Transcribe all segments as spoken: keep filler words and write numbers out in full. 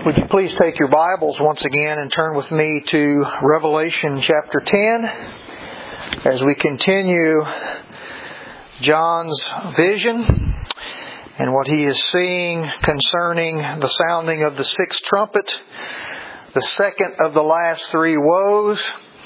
Would you please take your Bibles once again and turn with me to Revelation chapter ten as we continue John's vision and what he is seeing concerning the sounding of the sixth trumpet, the second of the last three woes,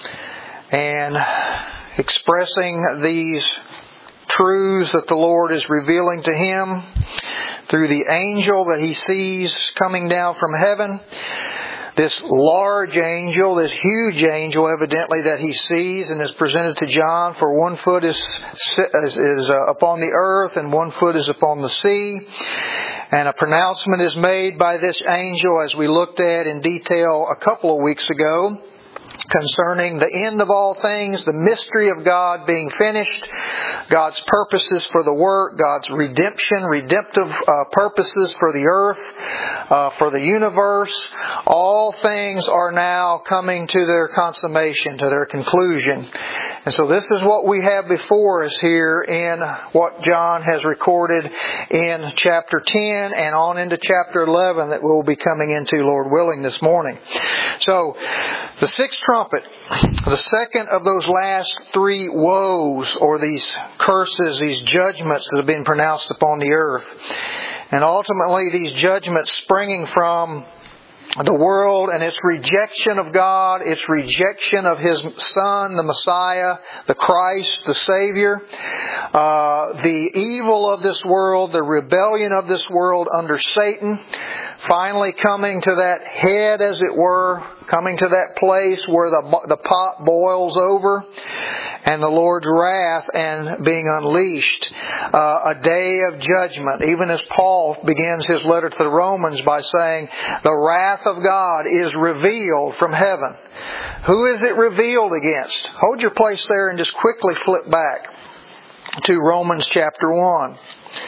and expressing these truths that the Lord is revealing to him through the angel that he sees coming down from heaven. This large angel, this huge angel evidently that he sees and is presented to John, for one foot is, is, is uh, upon the earth and one foot is upon the sea. And a pronouncement is made by this angel, as we looked at in detail a couple of weeks ago, concerning the end of all things, the mystery of God being finished, God's purposes for the work, God's redemption, redemptive uh, purposes for the earth, uh, for the universe. All things are now coming to their consummation, to their conclusion. And so this is what we have before us here in what John has recorded in chapter ten and on into chapter eleven that we'll be coming into, Lord willing, this morning. So, the sixth trumpet, the second of those last three woes, or these curses, these judgments that have been pronounced upon the earth. And ultimately these judgments springing from the world and its rejection of God, its rejection of His Son, the Messiah, the Christ, the Savior, uh, the evil of this world, the rebellion of this world under Satan, finally coming to that head, as it were, coming to that place where the the pot boils over, and the Lord's wrath and being unleashed, uh, a day of judgment. Even as Paul begins his letter to the Romans by saying, the wrath of God is revealed from heaven. Who is it revealed against? Hold your place there and just quickly flip back to Romans chapter one.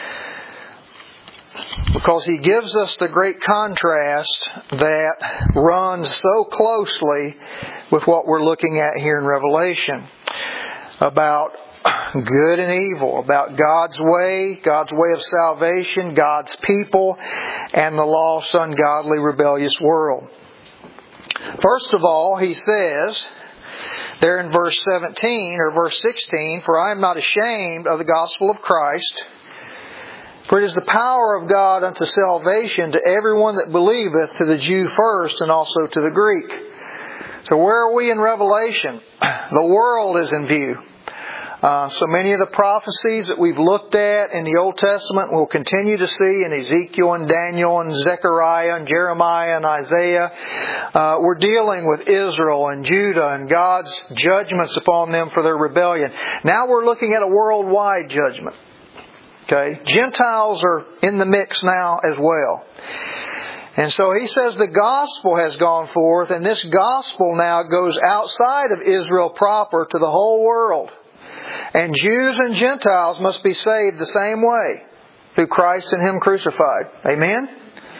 Because he gives us the great contrast that runs so closely with what we're looking at here in Revelation. About good and evil, about God's way, God's way of salvation, God's people, and the lost, ungodly, rebellious world. First of all, he says, there in verse seventeen or verse sixteen, "For I am not ashamed of the gospel of Christ, for it is the power of God unto salvation to everyone that believeth, to the Jew first, and also to the Greek." So where are we in Revelation? The world is in view. Uh, so many of the prophecies that we've looked at in the Old Testament we'll continue to see in Ezekiel and Daniel and Zechariah and Jeremiah and Isaiah. Uh, we're dealing with Israel and Judah and God's judgments upon them for their rebellion. Now we're looking at a worldwide judgment. Okay, Gentiles are in the mix now as well. And so he says the gospel has gone forth, and this gospel now goes outside of Israel proper to the whole world. And Jews and Gentiles must be saved the same way, through Christ and Him crucified. Amen?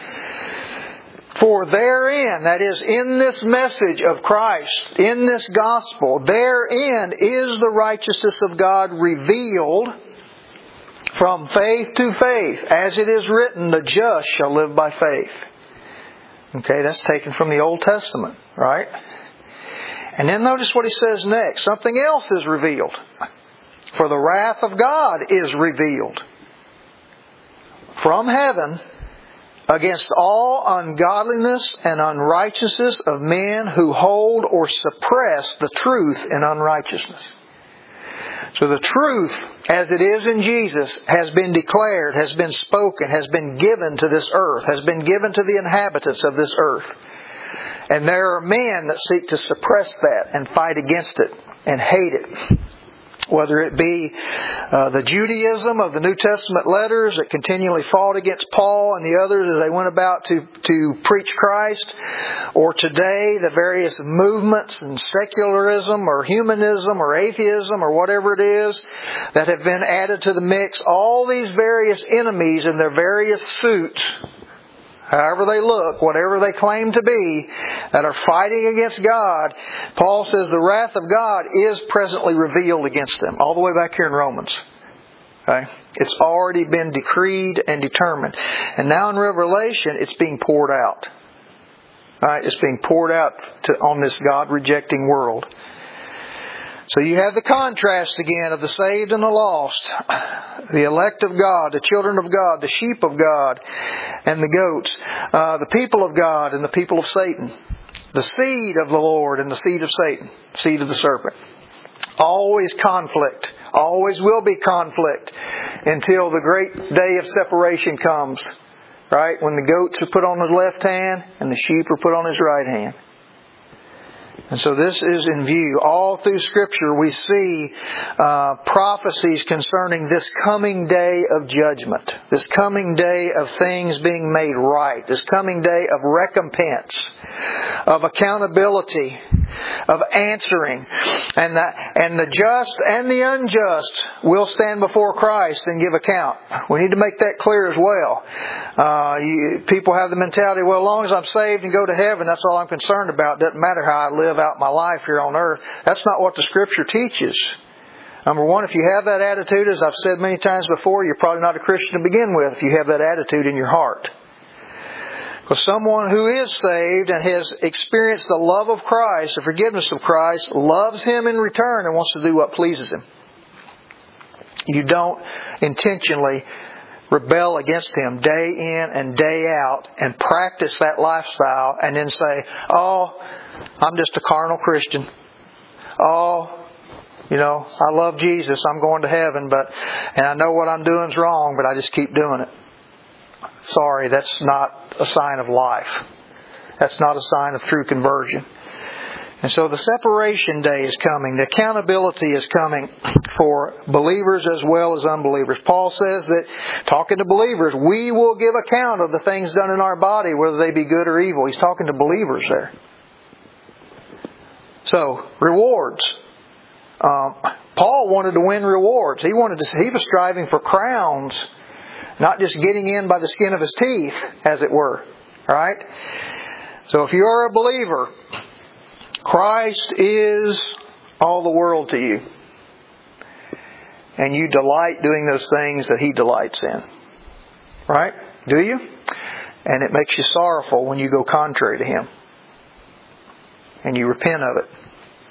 For therein, that is, in this message of Christ, in this gospel, therein is the righteousness of God revealed from faith to faith. As it is written, the just shall live by faith. Okay, that's taken from the Old Testament, right? And then notice what he says next. Something else is revealed. For the wrath of God is revealed from heaven against all ungodliness and unrighteousness of men who hold or suppress the truth in unrighteousness. So the truth, as it is in Jesus, has been declared, has been spoken, has been given to this earth, has been given to the inhabitants of this earth. And there are men that seek to suppress that and fight against it and hate it. Whether it be uh, the Judaism of the New Testament letters that continually fought against Paul and the others as they went about to, to preach Christ, or today the various movements and secularism or humanism or atheism or whatever it is that have been added to the mix, all these various enemies in their various suits, however they look, whatever they claim to be, that are fighting against God, Paul says the wrath of God is presently revealed against them. All the way back here in Romans. Okay? It's already been decreed and determined. And now in Revelation, it's being poured out. Right? It's being poured out to, on this God-rejecting world. So you have the contrast again of the saved and the lost, the elect of God, the children of God, the sheep of God, and the goats, uh, the people of God and the people of Satan, the seed of the Lord and the seed of Satan, seed of the serpent. Always conflict, always will be conflict until the great day of separation comes, right? When the goats are put on his left hand and the sheep are put on his right hand. And so this is in view. All through Scripture we see uh, prophecies concerning this coming day of judgment. This coming day of things being made right. This coming day of recompense, of accountability, of answering. And the, and the just and the unjust will stand before Christ and give account. We need to make that clear as well. Uh, you, people have the mentality, well, as long as I'm saved and go to heaven, that's all I'm concerned about. Doesn't matter how I live out my life here on earth. That's not what the Scripture teaches. Number one, if you have that attitude, as I've said many times before, you're probably not a Christian to begin with if you have that attitude in your heart. Because someone who is saved and has experienced the love of Christ, the forgiveness of Christ, loves Him in return and wants to do what pleases Him. You don't intentionally rebel against Him day in and day out and practice that lifestyle and then say, oh, I'm just a carnal Christian. Oh, you know, I love Jesus. I'm going to heaven, but and I know what I'm doing is wrong, but I just keep doing it. Sorry, that's not a sign of life. That's not a sign of true conversion. And so the separation day is coming. The accountability is coming for believers as well as unbelievers. Paul says that, talking to believers, we will give account of the things done in our body, whether they be good or evil. He's talking to believers there. So, rewards. Um, Paul wanted to win rewards. He wanted to. He was striving for crowns, not just getting in by the skin of his teeth, as it were. All right? So if you are a believer, Christ is all the world to you. And you delight doing those things that He delights in. Right? Do you? And it makes you sorrowful when you go contrary to Him. And you repent of it.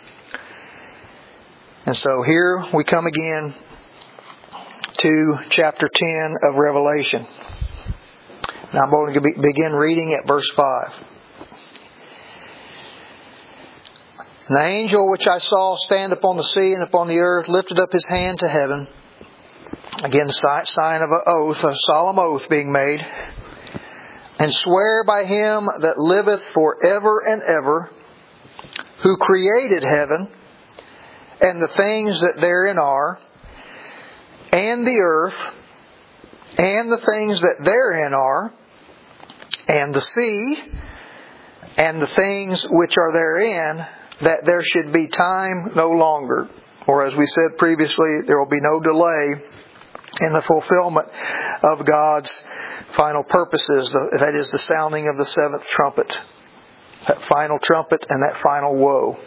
And so here we come again to chapter ten of Revelation. Now I'm going to be, begin reading at verse five. And the angel which I saw stand upon the sea and upon the earth lifted up his hand to heaven. Again, the sign of an oath, a solemn oath being made. And swear by Him that liveth for ever and ever, who created heaven and the things that therein are, and the earth, and the things that therein are, and the sea, and the things which are therein, that there should be time no longer. Or as we said previously, there will be no delay in the fulfillment of God's final purposes. That is the sounding of the seventh trumpet. That final trumpet and that final woe.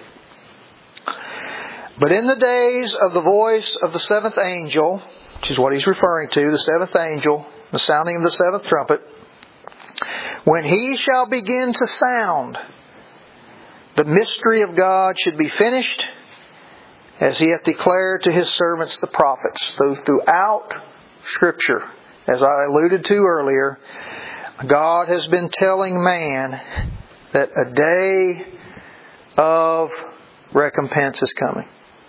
But in the days of the voice of the seventh angel, which is what he's referring to, the seventh angel, the sounding of the seventh trumpet, when he shall begin to sound, the mystery of God should be finished, as He hath declared to His servants the prophets. So throughout Scripture, as I alluded to earlier, God has been telling man that a day of recompense is coming.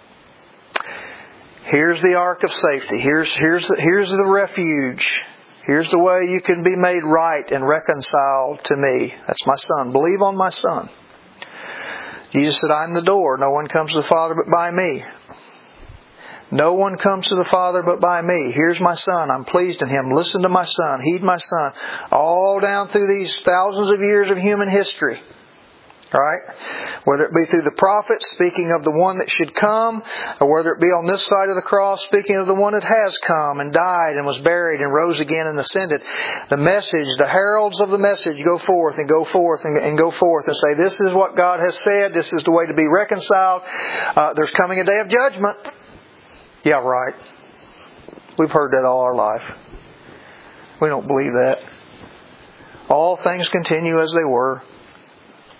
Here's the ark of safety. Here's, here's, the, here's the refuge. Here's the way you can be made right and reconciled to me. That's my Son. Believe on my Son. Jesus said, I'm the door. No one comes to the Father but by me. No one comes to the Father but by me. Here's my Son. I'm pleased in Him. Listen to my Son. Heed my Son. All down through these thousands of years of human history. Right? Whether it be through the prophets, speaking of the one that should come, or whether it be on this side of the cross, speaking of the one that has come and died and was buried and rose again and ascended. The message, the heralds of the message go forth and go forth and, and go forth and say, this is what God has said. This is the way to be reconciled. Uh, there's coming a day of judgment. Yeah, right. We've heard that all our life. We don't believe that. All things continue as they were.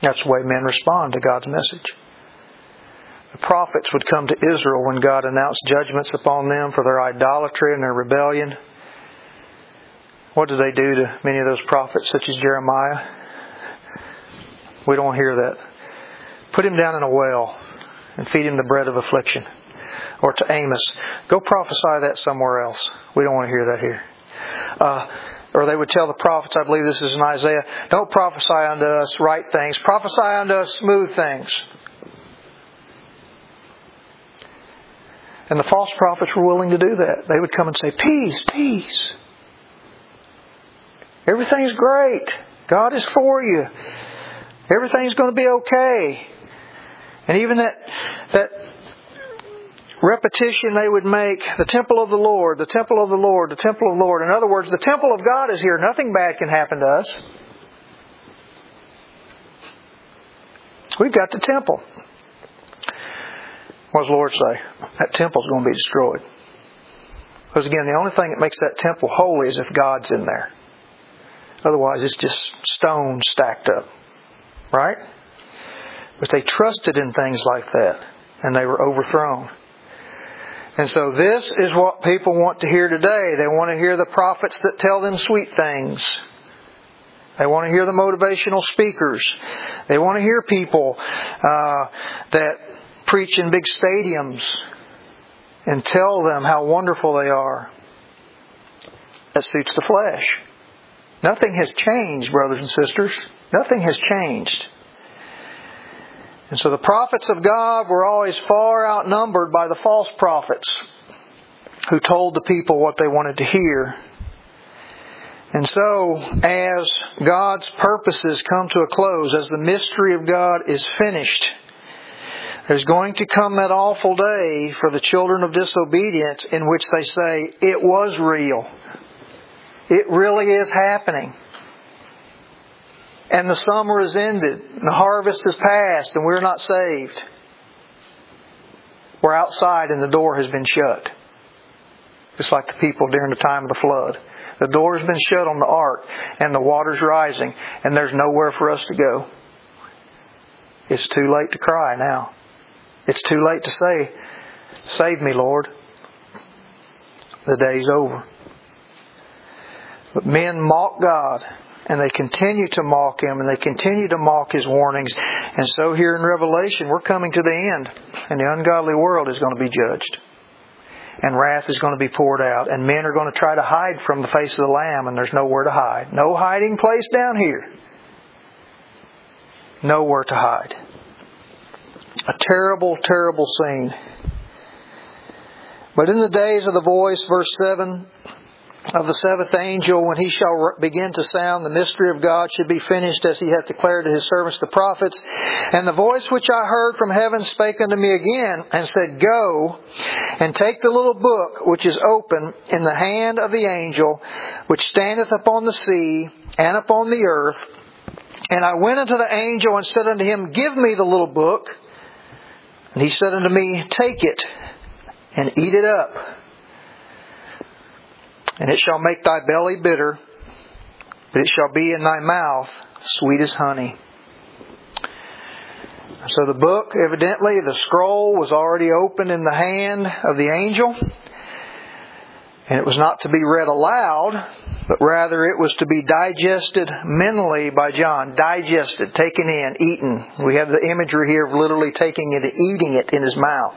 That's the way men respond to God's message. The prophets would come to Israel when God announced judgments upon them for their idolatry and their rebellion. What did they do to many of those prophets, such as Jeremiah? We don't hear that. Put him down in a well and feed him the bread of affliction. Or to Amos, go prophesy that somewhere else. We don't want to hear that here. Uh, or they would tell the prophets, I believe this is in Isaiah, don't prophesy unto us right things. Prophesy unto us smooth things. And the false prophets were willing to do that. They would come and say, peace, peace. Everything's great. God is for you. Everything's going to be okay. And even that, that repetition they would make, the temple of the Lord, the temple of the Lord, the temple of the Lord. In other words, the temple of God is here. Nothing bad can happen to us. We've got the temple. What does the Lord say? That temple's going to be destroyed. Because again, the only thing that makes that temple holy is if God's in there. Otherwise, it's just stone stacked up. Right? But they trusted in things like that. And they were overthrown. And so this is what people want to hear today. They want to hear the prophets that tell them sweet things. They want to hear the motivational speakers. They want to hear people uh, that preach in big stadiums and tell them how wonderful they are. That suits the flesh. Nothing has changed, brothers and sisters. Nothing has changed. And so the prophets of God were always far outnumbered by the false prophets who told the people what they wanted to hear. And so, as God's purposes come to a close, as the mystery of God is finished, there's going to come that awful day for the children of disobedience in which they say, it was real. It really is happening. And the summer is ended, and the harvest is past, and we're not saved. We're outside and the door has been shut. Just like the people during the time of the flood. The door has been shut on the ark, and the water's rising, and there's nowhere for us to go. It's too late to cry now. It's too late to say, save me, Lord. The day's over. But men mock God, and they continue to mock Him, and they continue to mock His warnings. And so here in Revelation, we're coming to the end, and the ungodly world is going to be judged. And wrath is going to be poured out, and men are going to try to hide from the face of the Lamb, and there's nowhere to hide. No hiding place down here. Nowhere to hide. A terrible, terrible scene. But in the days of the voice, verse seven, of the seventh angel, when he shall begin to sound, the mystery of God should be finished, as He hath declared to His servants the prophets. And the voice which I heard from heaven spake unto me again, and said, Go, and take the little book which is open in the hand of the angel, which standeth upon the sea and upon the earth. And I went unto the angel and said unto him, Give me the little book. And he said unto me, Take it, and eat it up. And it shall make thy belly bitter, but it shall be in thy mouth sweet as honey. So the book, evidently, the scroll was already open in the hand of the angel. And it was not to be read aloud, but rather it was to be digested mentally by John. Digested, taken in, eaten. We have the imagery here of literally taking it and eating it in his mouth.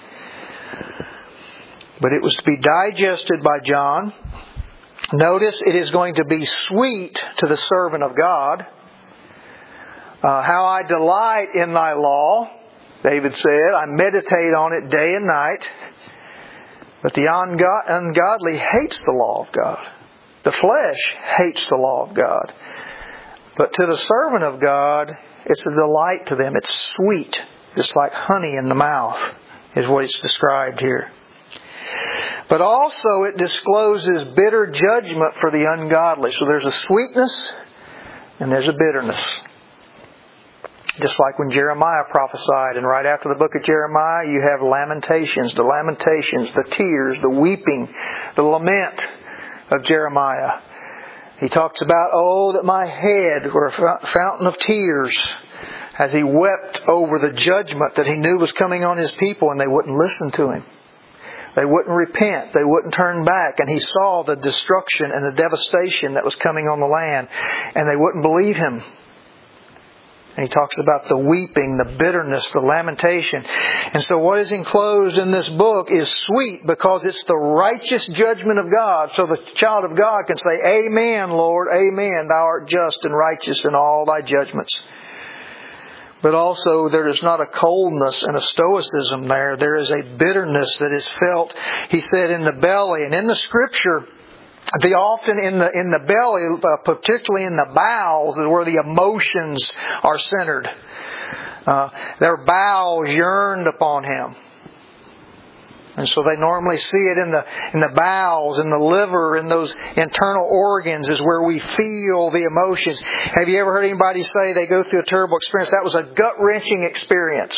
But it was to be digested by John. Notice it is going to be sweet to the servant of God. Uh, how I delight in thy law, David said. I meditate on it day and night. But the ungodly hates the law of God. The flesh hates the law of God. But to the servant of God, it's a delight to them. It's sweet. Just like honey in the mouth is what it's described here. But also it discloses bitter judgment for the ungodly. So there's a sweetness and there's a bitterness. Just like when Jeremiah prophesied, and right after the book of Jeremiah you have lamentations, the lamentations, the tears, the weeping, the lament of Jeremiah. He talks about, oh, that my head were a fountain of tears, as He wept over the judgment that He knew was coming on His people, and they wouldn't listen to Him. They wouldn't repent. They wouldn't turn back. And He saw the destruction and the devastation that was coming on the land, and they wouldn't believe Him. And He talks about the weeping, the bitterness, the lamentation. And so what is enclosed in this book is sweet because it's the righteous judgment of God. So the child of God can say, Amen, Lord, Amen. Thou art just and righteous in all Thy judgments. But also there is not a coldness and a stoicism there. There is a bitterness that is felt, He said, in the belly. And in the Scripture, the often in the in the belly, uh, particularly in the bowels, is where the emotions are centered. Uh, their bowels yearned upon Him. And so they normally see it in the in the bowels, in the liver, in those internal organs is where we feel the emotions. Have you ever heard anybody say they go through a terrible experience? That was a gut-wrenching experience.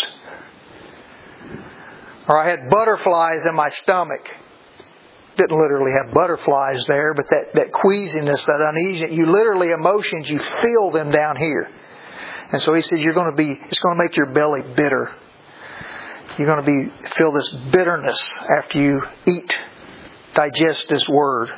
Or I had butterflies in my stomach. Didn't literally have butterflies there, but that, that queasiness, that uneasiness, you literally emotions, you feel them down here. And so He says you're going to be, it's going to make your belly bitter. You're going to be feel this bitterness after you eat, digest this Word.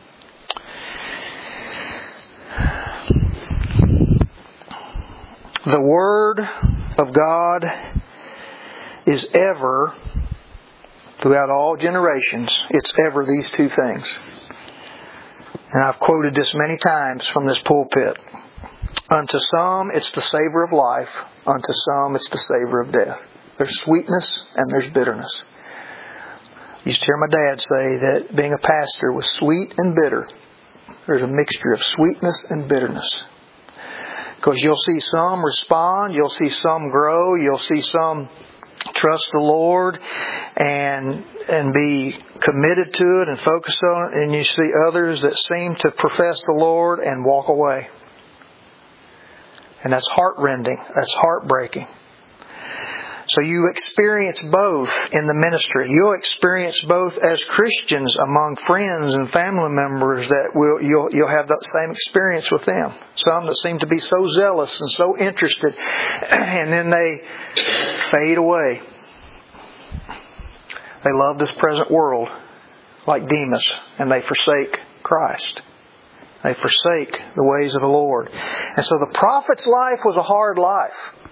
The Word of God is ever, throughout all generations, it's ever these two things. And I've quoted this many times from this pulpit. Unto some it's the savor of life, unto some it's the savor of death. There's sweetness and there's bitterness. I used to hear my dad say that being a pastor was sweet and bitter. There's a mixture of sweetness and bitterness. Because you'll see some respond, you'll see some grow, you'll see some trust the Lord and and be committed to it and focus on it, and you see others that seem to profess the Lord and walk away. And that's heartrending. That's heartbreaking. So you experience both in the ministry. You'll experience both as Christians among friends and family members that will you'll you'll have that same experience with them. Some that seem to be so zealous and so interested, and then they fade away. They love this present world like Demas, and they forsake Christ. They forsake the ways of the Lord. And so the prophet's life was a hard life.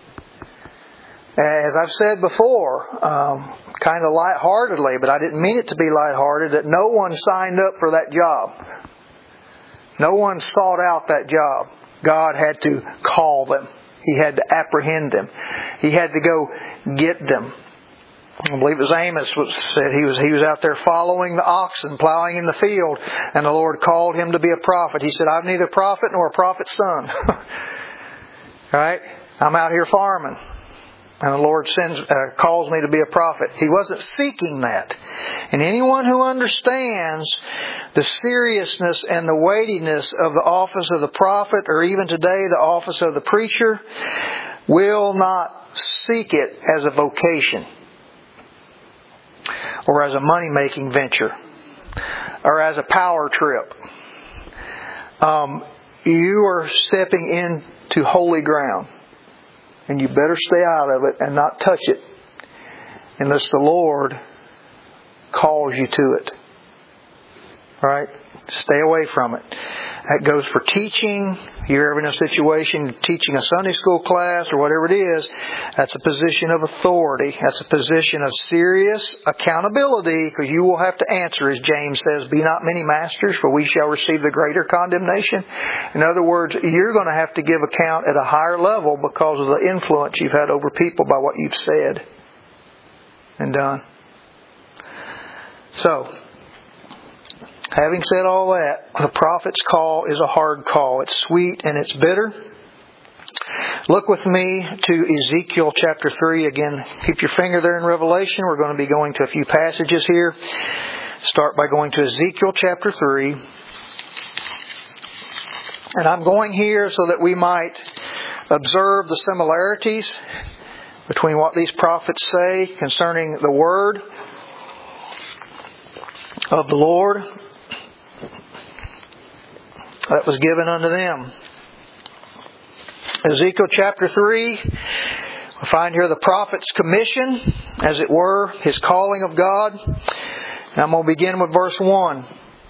As I've said before, um, kind of lightheartedly, but I didn't mean it to be lighthearted, that no one signed up for that job. No one sought out that job. God had to call them. He had to apprehend them. He had to go get them. I believe it was Amos was said he was he was out there following the oxen, plowing in the field, and the Lord called him to be a prophet. He said, "I'm neither prophet nor a prophet's son." Right? I'm out here farming. And the Lord sends, uh, calls me to be a prophet. He wasn't seeking that. And anyone who understands the seriousness and the weightiness of the office of the prophet, or even today the office of the preacher, will not seek it as a vocation, or as a money-making venture, or as a power trip. Um, you are stepping into holy ground. And you better stay out of it and not touch it unless the Lord calls you to it. Right? Stay away from it. That goes for teaching. You're ever in a situation teaching a Sunday school class or whatever it is. That's a position of authority. That's a position of serious accountability, because you will have to answer, as James says, "Be not many masters, for we shall receive the greater condemnation." In other words, you're going to have to give account at a higher level because of the influence you've had over people by what you've said and done. So, having said all that, the prophet's call is a hard call. It's sweet and it's bitter. Look with me to Ezekiel chapter three. Again, keep your finger there in Revelation. We're going to be going to a few passages here. Start by going to Ezekiel chapter three. And I'm going here so that we might observe the similarities between what these prophets say concerning the word of the Lord that was given unto them. Ezekiel chapter three. We find here the prophet's commission, as it were, his calling of God. And I'm going to begin with verse one.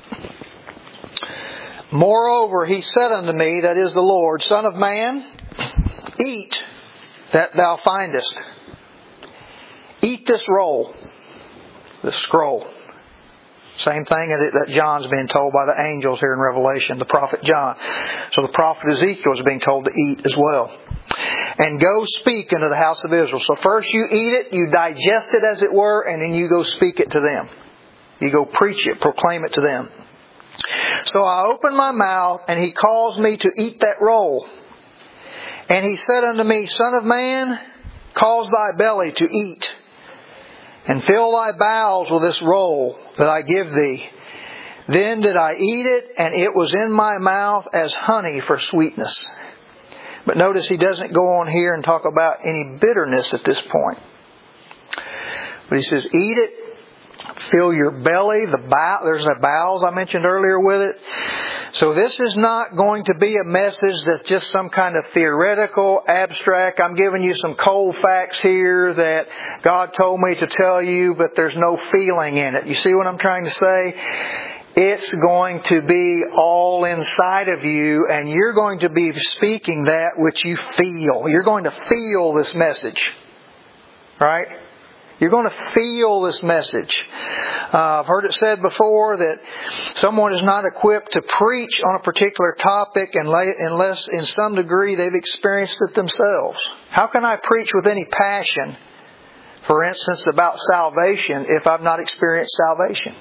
Moreover, he said unto me, that is the Lord, Son of man, eat that thou findest. Eat this roll, this scroll. Same thing that John's being told by the angels here in Revelation, the prophet John. So the prophet Ezekiel is being told to eat as well. And go speak unto the house of Israel. So first you eat it, you digest it as it were, and then you go speak it to them. You go preach it, proclaim it to them. So I opened my mouth, and he caused me to eat that roll. And he said unto me, Son of man, cause thy belly to eat, and fill thy bowels with this roll that I give thee. Then did I eat it, and it was in my mouth as honey for sweetness. But notice he doesn't go on here and talk about any bitterness at this point. But he says, eat it, fill your belly, the bow, there's the bowels I mentioned earlier with it. So this is not going to be a message that's just some kind of theoretical, abstract. I'm giving you some cold facts here that God told me to tell you, but there's no feeling in it. You see what I'm trying to say? It's going to be all inside of you, and you're going to be speaking that which you feel. You're going to feel this message. Right? You're going to feel this message. Uh, I've heard it said before that someone is not equipped to preach on a particular topic unless in some degree they've experienced it themselves. How can I preach with any passion, for instance, about salvation if I've not experienced salvation?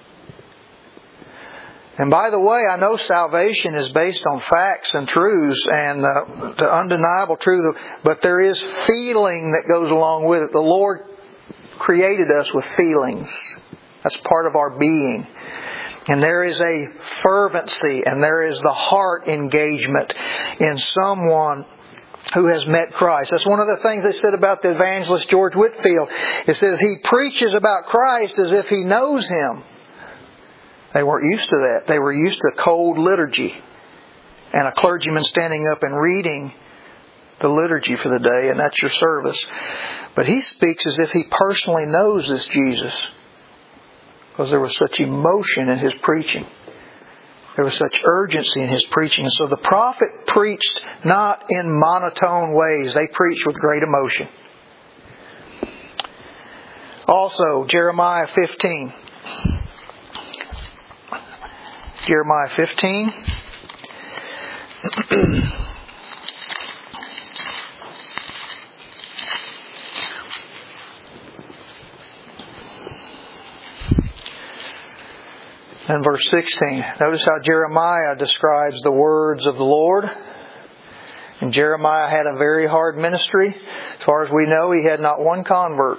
And by the way, I know salvation is based on facts and truths and uh, the undeniable truth, but there is feeling that goes along with it. The Lord created us with feelings. That's part of our being. And there is a fervency and there is the heart engagement in someone who has met Christ. That's one of the things they said about the evangelist George Whitefield. It says he preaches about Christ as if he knows Him. They weren't used to that. They were used to cold liturgy and a clergyman standing up and reading the liturgy for the day, and that's your service. But he speaks as if he personally knows this Jesus, because there was such emotion in his preaching. There was such urgency in his preaching. And so the prophet preached not in monotone ways. They preached with great emotion. Also, Jeremiah fifteen. Jeremiah fifteen. And verse sixteen. Notice how Jeremiah describes the words of the Lord. And Jeremiah had a very hard ministry. As far as we know, he had not one convert.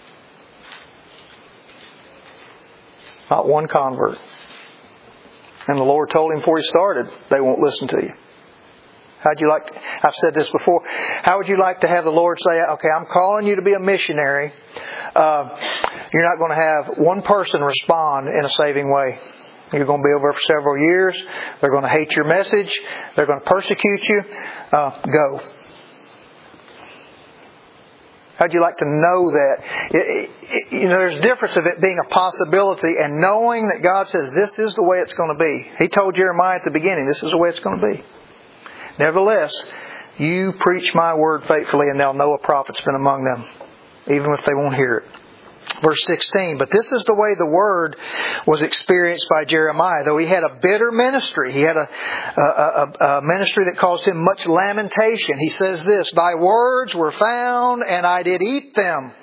Not one convert. And the Lord told him before he started, they won't listen to you. How'd you like to, I've said this before. How would you like to have the Lord say, okay, I'm calling you to be a missionary. Uh, you're not going to have one person respond in a saving way. You're going to be over for several years. They're going to hate your message. They're going to persecute you. Uh, go. How'd you like to know that? It, it, you know, there's a difference of it being a possibility and knowing that God says this is the way it's going to be. He told Jeremiah at the beginning, this is the way it's going to be. Nevertheless, you preach my word faithfully and they'll know a prophet's been among them, even if they won't hear it. Verse sixteen, but this is the way the word was experienced by Jeremiah. Though he had a bitter ministry, he had a, a, a, a ministry that caused him much lamentation. He says this, thy words were found and I did eat them.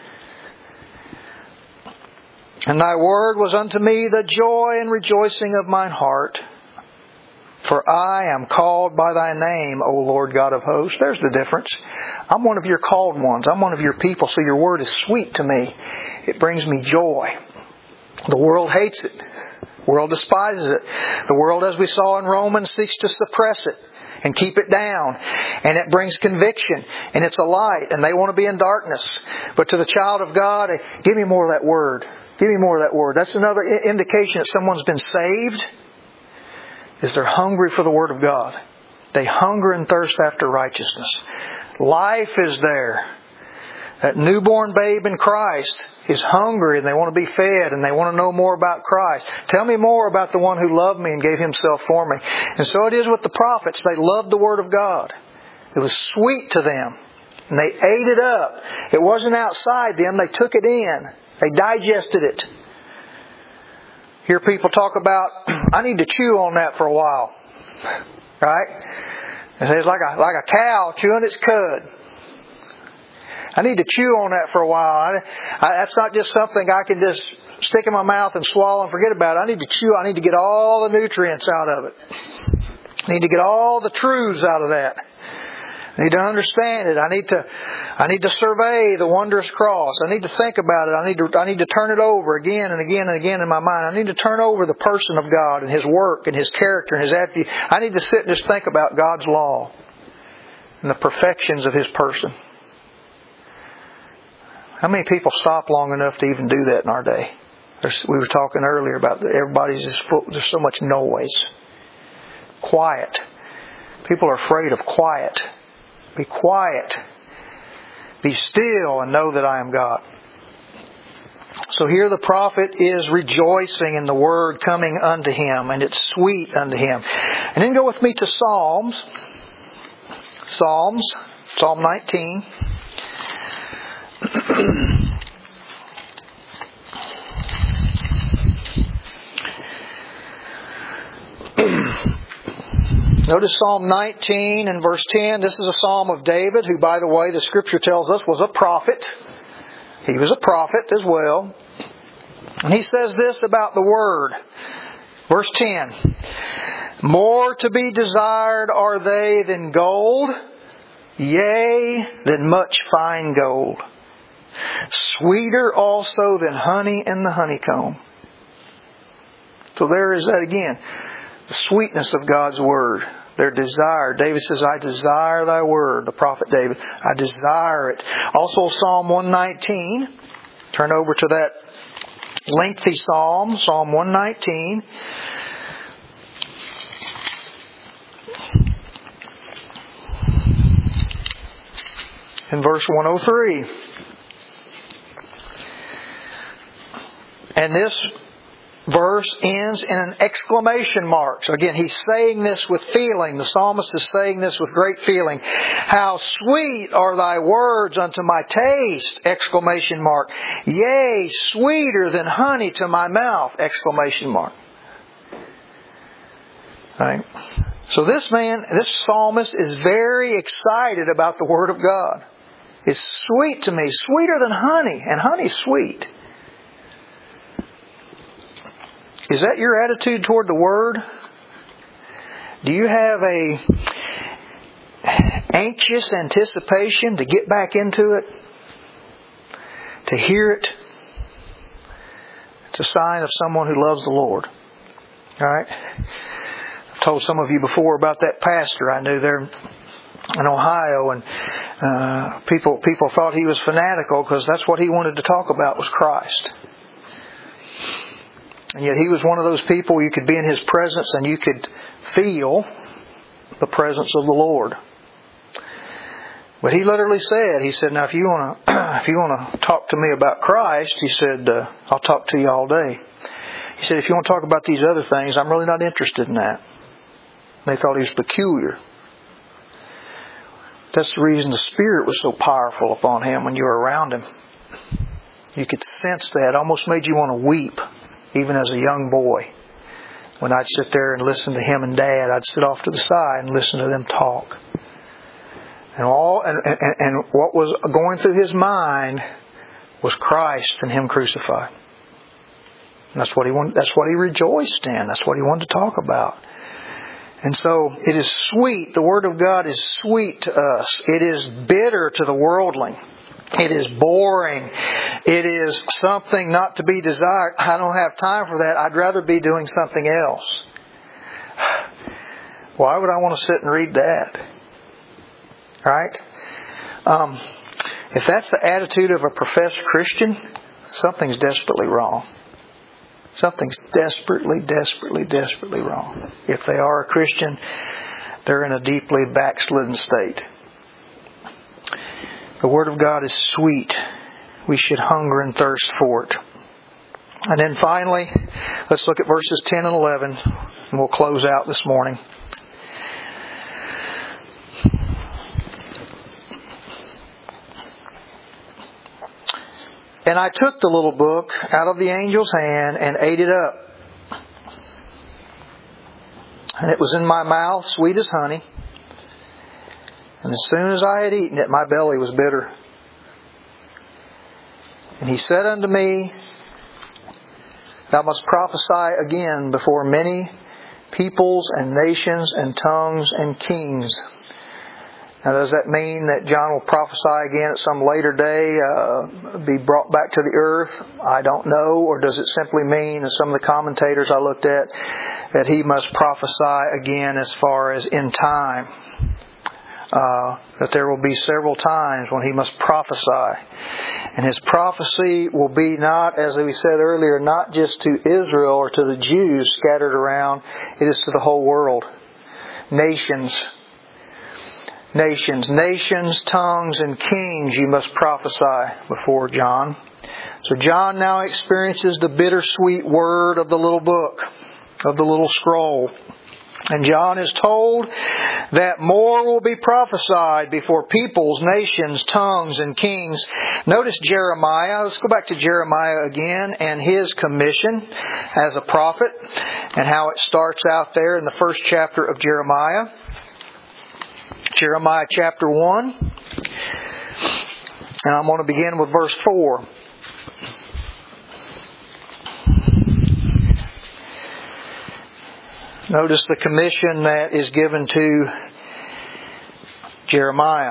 And thy word was unto me the joy and rejoicing of mine heart. For I am called by thy name, O Lord God of hosts. There's the difference. I'm one of your called ones. I'm one of your people, so your word is sweet to me. It brings me joy. The world hates it. The world despises it. The world, as we saw in Romans, seeks to suppress it and keep it down. And it brings conviction. And it's a light. And they want to be in darkness. But to the child of God, give me more of that word. Give me more of that word. That's another indication that someone's been saved. Is they're hungry for the Word of God. They hunger and thirst after righteousness. Life is there. That newborn babe in Christ is hungry and they want to be fed and they want to know more about Christ. Tell me more about the one who loved me and gave Himself for me. And so it is with the prophets. They loved the Word of God. It was sweet to them. And they ate it up. It wasn't outside them. They took it in. They digested it. Hear people talk about, I need to chew on that for a while. Right? It's like a, like a cow chewing its cud. I need to chew on that for a while. I, I, that's not just something I can just stick in my mouth and swallow and forget about it. I need to chew. I need to get all the nutrients out of it. I need to get all the truths out of that. I need to understand it. I need to, I need to survey the wondrous cross. I need to think about it. I need to, I need to turn it over again and again and again in my mind. I need to turn over the person of God and His work and His character and His attitude. I need to sit and just think about God's law and the perfections of His person. How many people stop long enough to even do that in our day? There's, we were talking earlier about everybody's just full, there's so much noise. Quiet. People are afraid of quiet. Be quiet. Be still and know that I am God. So here the prophet is rejoicing in the word coming unto him, and it's sweet unto him. And then go with me to Psalms. Psalms, Psalm nineteen. Notice Psalm nineteen and verse ten. This is a psalm of David, who, by the way, the Scripture tells us was a prophet. He was a prophet as well. And he says this about the Word. Verse ten. More to be desired are they than gold, yea, than much fine gold. Sweeter also than honey in the honeycomb. So there is that again. The sweetness of God's Word. Their desire. David says, I desire Thy Word. The prophet David. I desire it. Also Psalm one nineteen. Turn over to that lengthy psalm. Psalm one nineteen. In verse one oh three. And this verse ends in an exclamation mark. So again, he's saying this with feeling. The psalmist is saying this with great feeling. How sweet are Thy words unto my taste! Exclamation mark. Yea, sweeter than honey to my mouth! Exclamation mark. Right? So this man, this psalmist is very excited about the Word of God. It's sweet to me, sweeter than honey, and honey's sweet. Is that your attitude toward the Word? Do you have a anxious anticipation to get back into it? To hear it? It's a sign of someone who loves the Lord. Alright? I've told some of you before about that pastor I knew there in Ohio, and uh, people people thought he was fanatical because that's what he wanted to talk about was Christ. And yet he was one of those people you could be in his presence and you could feel the presence of the Lord. But he literally said, he said, now if you want to if you want to talk to me about Christ, he said, uh, I'll talk to you all day. He said, if you want to talk about these other things, I'm really not interested in that. And they thought he was peculiar. That's the reason the Spirit was so powerful upon him when you were around him. You could sense that. It almost made you want to weep. Even as a young boy, when I'd sit there and listen to him and Dad, I'd sit off to the side and listen to them talk. And all and, and, and what was going through his mind was Christ and Him crucified. And that's what he wanted. That's what he rejoiced in. That's what he wanted to talk about. And so it is sweet. The Word of God is sweet to us. It is bitter to the worldling. It is boring. It is something not to be desired. I don't have time for that. I'd rather be doing something else. Why would I want to sit and read that? Right? Um, if that's the attitude of a professed Christian, something's desperately wrong. Something's desperately, desperately, desperately wrong. If they are a Christian, they're in a deeply backslidden state. The Word of God is sweet. We should hunger and thirst for it. And then finally, let's look at verses ten and eleven, and we'll close out this morning. And I took the little book out of the angel's hand and ate it up. And it was in my mouth, sweet as honey. And as soon as I had eaten it, my belly was bitter. And he said unto me, Thou must prophesy again before many peoples and nations and tongues and kings. Now, does that mean that John will prophesy again at some later day, uh, be brought back to the earth? I don't know. Or does it simply mean, as some of the commentators I looked at, that he must prophesy again as far as in time? Uh, that there will be several times when he must prophesy. And his prophecy will be not, as we said earlier, not just to Israel or to the Jews scattered around. It is to the whole world. Nations. Nations, nations, tongues, and kings you must prophesy before John. So John now experiences the bittersweet word of the little book, of the little scroll. And John is told that more will be prophesied before peoples, nations, tongues, and kings. Notice Jeremiah. Let's go back to Jeremiah again and his commission as a prophet and how it starts out there in the first chapter of Jeremiah. Jeremiah chapter one. And I'm going to begin with verse four. Notice the commission that is given to Jeremiah.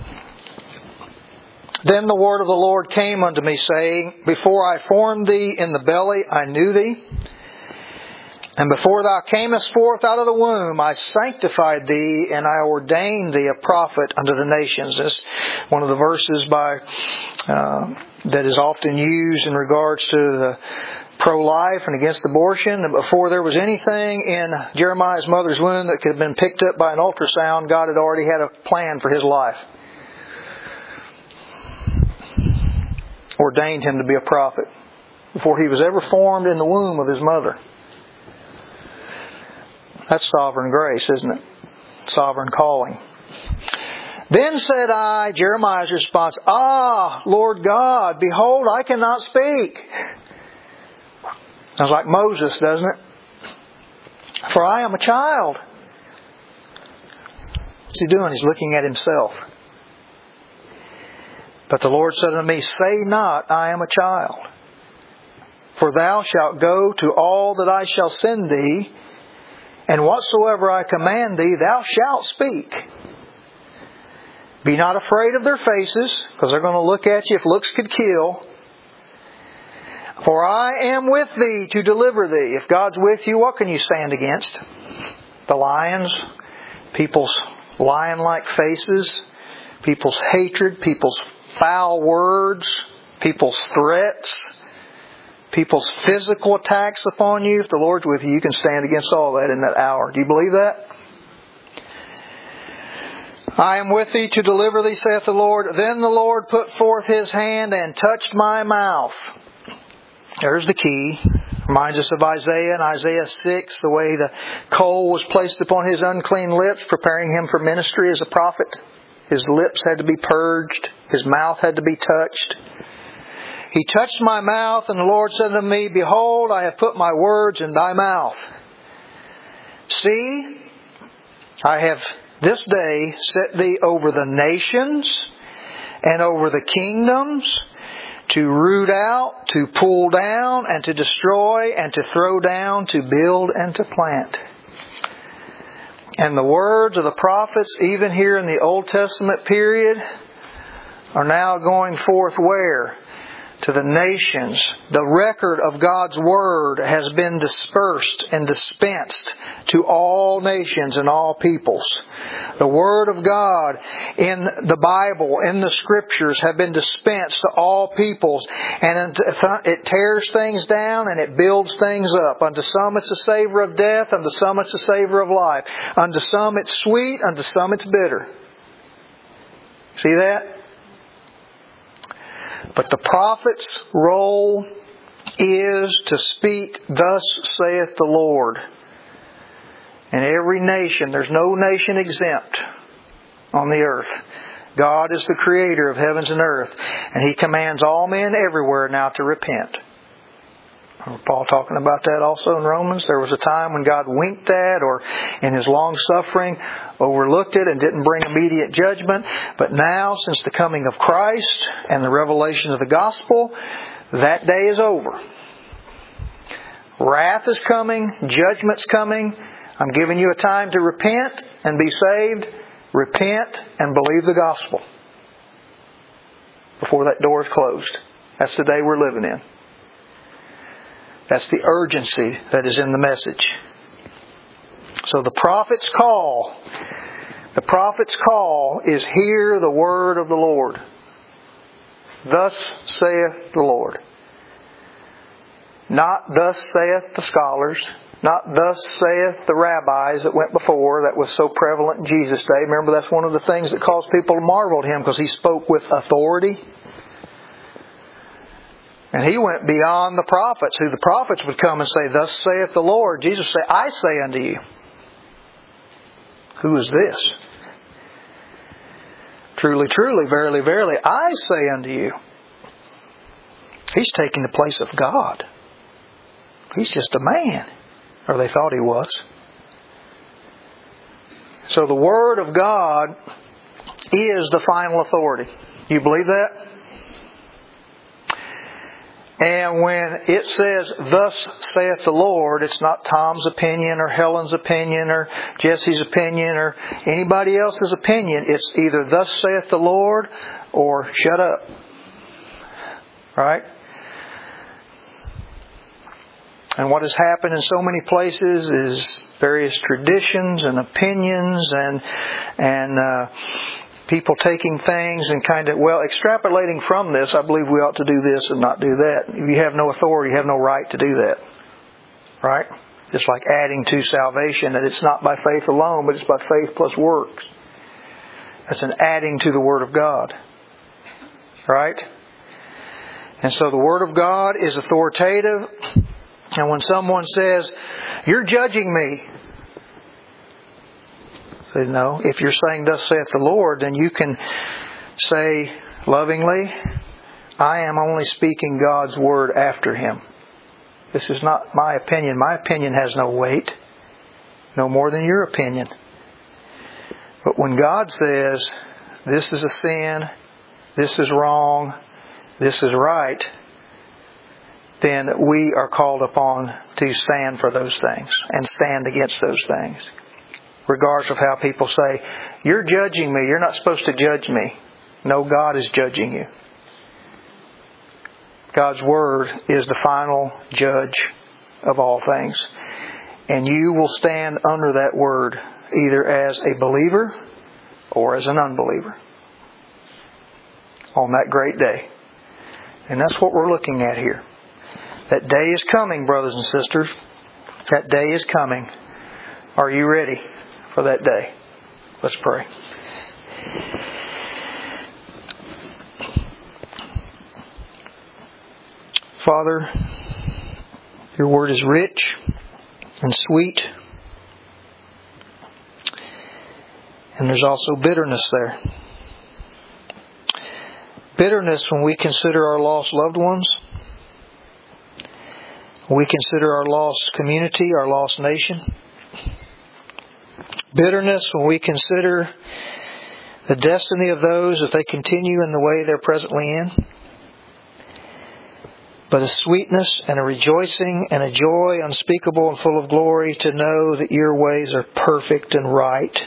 Then the word of the Lord came unto me, saying, Before I formed thee in the belly, I knew thee. And before thou camest forth out of the womb, I sanctified thee, and I ordained thee a prophet unto the nations. This is one of the verses by uh, that is often used in regards to the pro-life and against abortion. And before there was anything in Jeremiah's mother's womb that could have been picked up by an ultrasound, God had already had a plan for his life. Ordained him to be a prophet before he was ever formed in the womb of his mother. That's sovereign grace, isn't it? Sovereign calling. Then said I, Jeremiah's response, Ah, Lord God, behold, I cannot speak. Sounds like Moses, doesn't it? For I am a child. What's he doing? He's looking at himself. But the Lord said unto me, Say not, I am a child. For thou shalt go to all that I shall send thee, and whatsoever I command thee, thou shalt speak. Be not afraid of their faces, because they're going to look at you if looks could kill. For I am with thee to deliver thee. If God's with you, what can you stand against? The lions, people's lion-like faces, people's hatred, people's foul words, people's threats, people's physical attacks upon you. If the Lord's with you, you can stand against all that in that hour. Do you believe that? I am with thee to deliver thee, saith the Lord. Then the Lord put forth His hand and touched my mouth. There's the key. Reminds us of Isaiah in Isaiah six, the way the coal was placed upon his unclean lips, preparing him for ministry as a prophet. His lips had to be purged. His mouth had to be touched. He touched my mouth, and the Lord said unto me, Behold, I have put my words in thy mouth. See, I have this day set thee over the nations and over the kingdoms, to root out, to pull down, and to destroy, and to throw down, to build and to plant. And the words of the prophets, even here in the Old Testament period, are now going forth where? to the nations. The record of God's Word has been dispersed and dispensed to all nations and all peoples. The Word of God in the Bible, in the Scriptures, have been dispensed to all peoples. And it tears things down and it builds things up. Unto some it's a savor of death, unto some it's a savor of life. Unto some it's sweet, unto some it's bitter. See that? But the prophet's role is to speak, thus saith the Lord. And every nation, there's no nation exempt on the earth. God is the creator of heavens and earth. And He commands all men everywhere now to repent. Paul talking about that also in Romans. There was a time when God winked at, or in His long suffering overlooked it and didn't bring immediate judgment. But now, since the coming of Christ and the revelation of the gospel, that day is over. Wrath is coming. Judgment's coming. I'm giving you a time to repent and be saved. Repent and believe the gospel before that door is closed. That's the day we're living in. That's the urgency that is in the message. So the prophet's call, the prophet's call is, hear the word of the Lord. Thus saith the Lord. Not thus saith the scholars. Not thus saith the rabbis that went before, that was so prevalent in Jesus' day. Remember, that's one of the things that caused people to marvel at Him, because He spoke with authority. And He went beyond the prophets, who the prophets would come and say, thus saith the Lord. Jesus said, I say unto you. Who is this? Truly, truly, verily, verily, I say unto you. He's taking the place of God. He's just a man. Or they thought He was. So the Word of God is the final authority. You believe that? And when it says, thus saith the Lord, it's not Tom's opinion or Helen's opinion or Jesse's opinion or anybody else's opinion. It's either thus saith the Lord or shut up. Right? And what has happened in so many places is various traditions and opinions and and uh, people taking things and kind of, well, extrapolating from this, I believe we ought to do this and not do that. If you have no authority, you have no right to do that. Right? Just like adding to salvation, that it's not by faith alone, but it's by faith plus works. That's an adding to the Word of God. Right? And so the Word of God is authoritative. And when someone says, you're judging me, say, no. If you're saying, thus saith the Lord, then you can say lovingly, I am only speaking God's word after Him. This is not my opinion. My opinion has no weight, no more than your opinion. But when God says, this is a sin, this is wrong, this is right, then we are called upon to stand for those things and stand against those things. Regardless of how people say, you're judging me, you're not supposed to judge me. No, God is judging you. God's Word is the final judge of all things. And you will stand under that Word either as a believer or as an unbeliever on that great day. And that's what we're looking at here. That day is coming, brothers and sisters. That day is coming. Are you ready for that day? Let's pray. Father, Your Word is rich and sweet. And there's also bitterness there. Bitterness when we consider our lost loved ones. We consider our lost community, our lost nation. Bitterness when we consider the destiny of those if they continue in the way they're presently in. But a sweetness and a rejoicing and a joy unspeakable and full of glory to know that Your ways are perfect and right.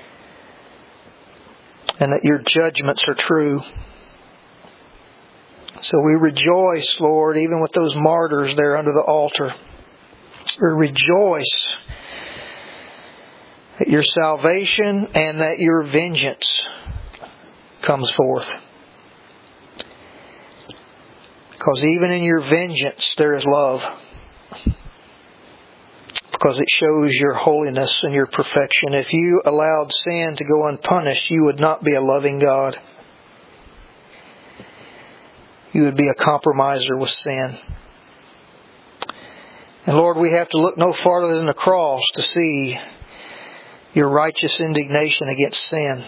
And that Your judgments are true. So we rejoice, Lord, even with those martyrs there under the altar. We rejoice that your salvation and that your vengeance comes forth. Because even in your vengeance there is love. Because it shows your holiness and your perfection. If you allowed sin to go unpunished, you would not be a loving God. You would be a compromiser with sin. And Lord, we have to look no farther than the cross to see your righteous indignation against sin.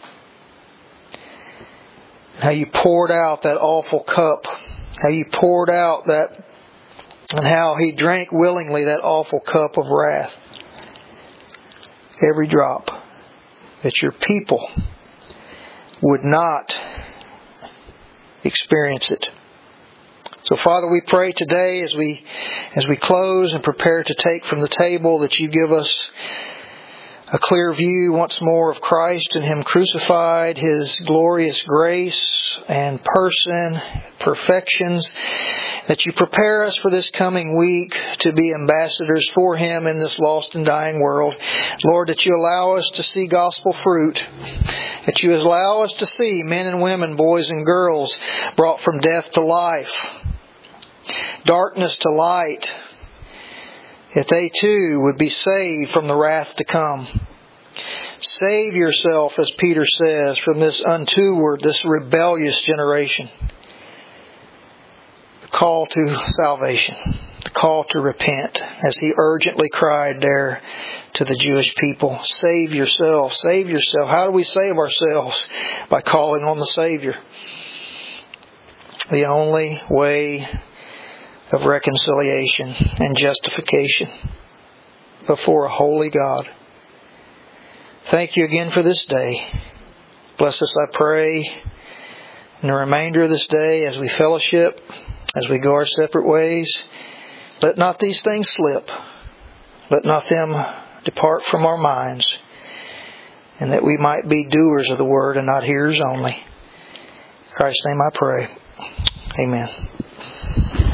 How you poured out that awful cup. How you poured out that, and how He drank willingly that awful cup of wrath. Every drop. That your people would not experience it. So Father, we pray today as we as we close and prepare to take from the table that you give us a clear view once more of Christ and Him crucified, His glorious grace and person, perfections, that you prepare us for this coming week to be ambassadors for Him in this lost and dying world. Lord, that you allow us to see gospel fruit, that you allow us to see men and women, boys and girls brought from death to life, darkness to light, that they too would be saved from the wrath to come. Save yourself, as Peter says, from this untoward, this rebellious generation. The call to salvation, the call to repent, as he urgently cried there to the Jewish people. Save yourself, save yourself. How do we save ourselves? By calling on the Savior. The only way of reconciliation and justification before a holy God. Thank you again for this day. Bless us, I pray, in the remainder of this day as we fellowship, as we go our separate ways. Let not these things slip. Let not them depart from our minds, and that we might be doers of the word and not hearers only. In Christ's name I pray. Amen.